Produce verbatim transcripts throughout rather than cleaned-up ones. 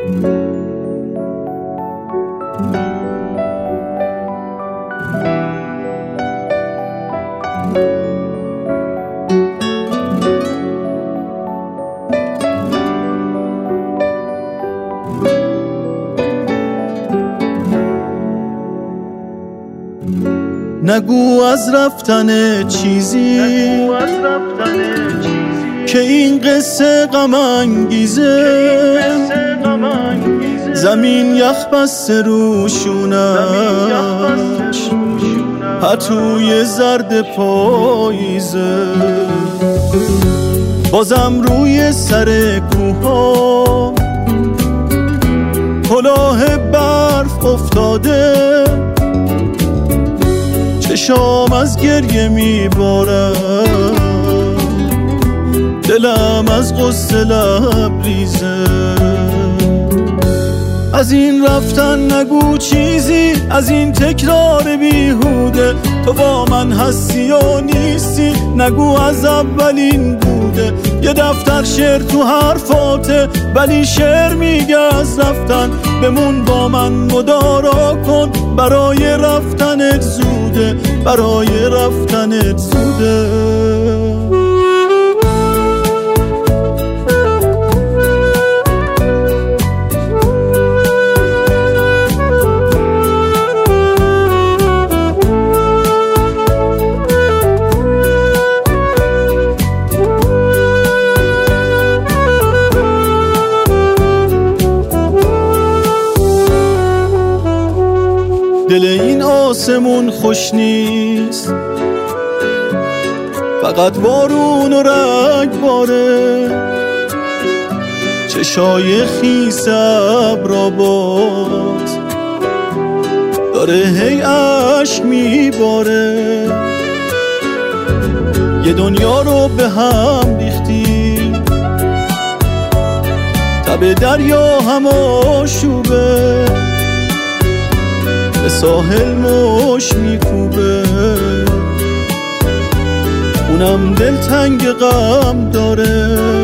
نگو از رفتن چیزی که این قصه غم انگیزه، زمین یخ بسته روشونش پتوی زرد پاییزه، بازم روی سر کوها کلاه برف افتاده، چشام از گریه میبارم، دلم از غصه لبریزه. از این رفتن نگو چیزی، از این تکرار بیهوده، تو با من هستی و نیستی، نگو از اولین بوده. یه دفتر شعر تو حرفاته، ولی شعر میگه از رفتن بمون با من مدارا کن، برای رفتنت زوده، برای رفتنت زوده. دل این آسمون خوش نیست، فقط بارون و رگباره، چشای خیس ابرآباد داره هی اشک میباره. یه دنیا رو به هم ریختی، تب دریا هم آشوبه، به ساحل مش میکوبه، اونم دلتنگ غم داره،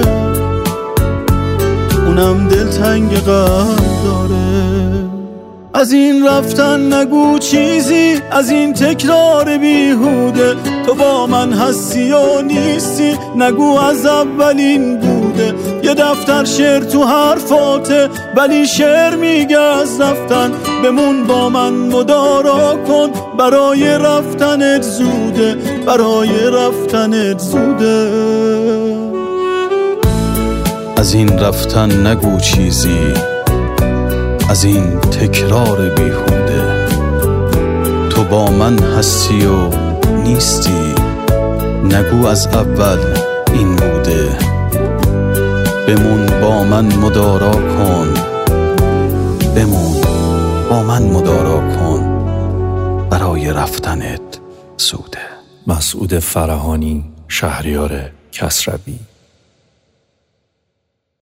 اونم دلتنگ غم داره. از این رفتن نگو چیزی، از این تکرار بیهوده، تو با من هستی و نیستی، نگو از اولین بوده. یه دفتر شعر تو حرفاته، ولی شعر میگه از رفتن بمون با من مدارا کن، برای رفتنت زوده، برای رفتنت زوده. از این رفتن نگو چیزی، از این تکرار بیهوده، تو با من هستی و نیستی، نگو از اول این بوده. بمون با من مدارا کن، بمون با من مدارا کن، برای رفتنت زوده. مسعود فرهانی، شهریار کسروی.